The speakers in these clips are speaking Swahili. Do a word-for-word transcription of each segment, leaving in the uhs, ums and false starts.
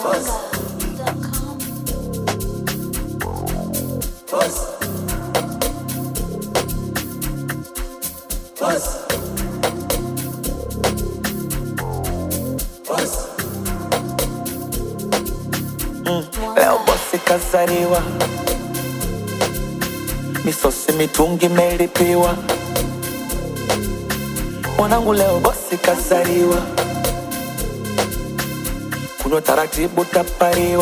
Leo bosi kazaliwa, misosi mitungi imelipiwa. Mwanangu leo bosi kazaliwa, kunywa taratibu tapariwa.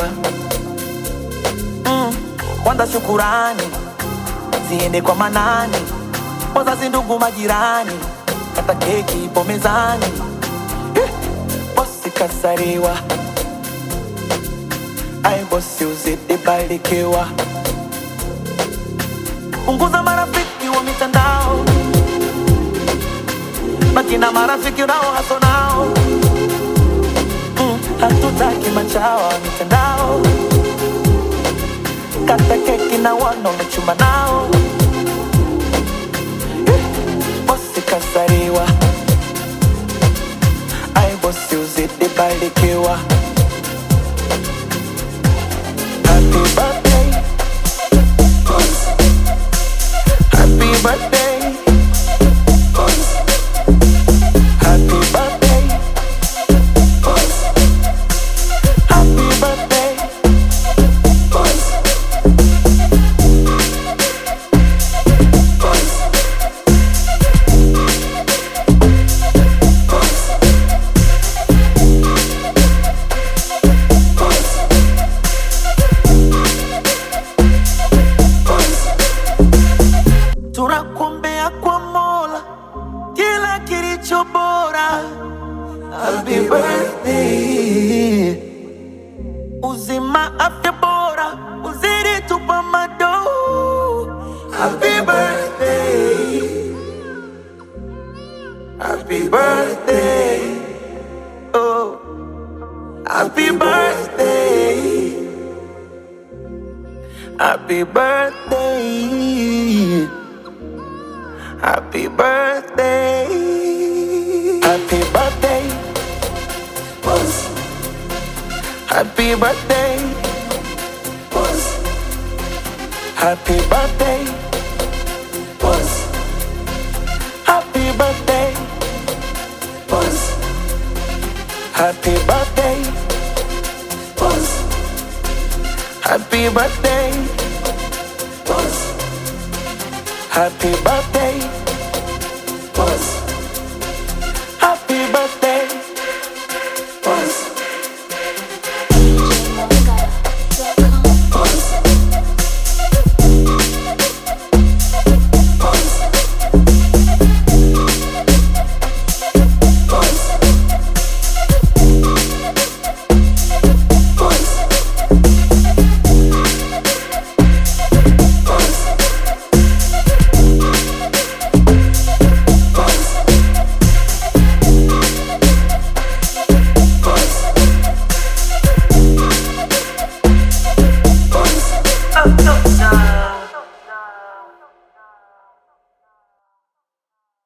mm. Kwanza shukurani ziende kwa manani, wazazi, ndugu, majirani, hata keki ipo mezani. eh. Bosi kazaliwa, ai bosi uzidi barikiwa. Punguza marafiki wa mitandao, baki na marafiki unao haso nao. mm, Hatutaki machawa wa mitandao, kata keki na wana unachuma nao. eh, Bosi kazaliwa, ai bosi uzidi barikiwa. Happy birthday, happy birthday, happy birthday, happy birthday. Tunakuombea kwa Mola kila kilicho bora. Happy birthday, uzima, afya bora, uzidi tupa mado. Happy birthday, happy birthday, oh, happy birthday, happy birthday. Happy birthday, happy birthday, boss. Happy birthday, boss. Happy birthday, boss. Happy birthday, boss. Happy birthday, boss. Happy birthday, boss. Happy birthday, boss. Happy birthday, boss. No time.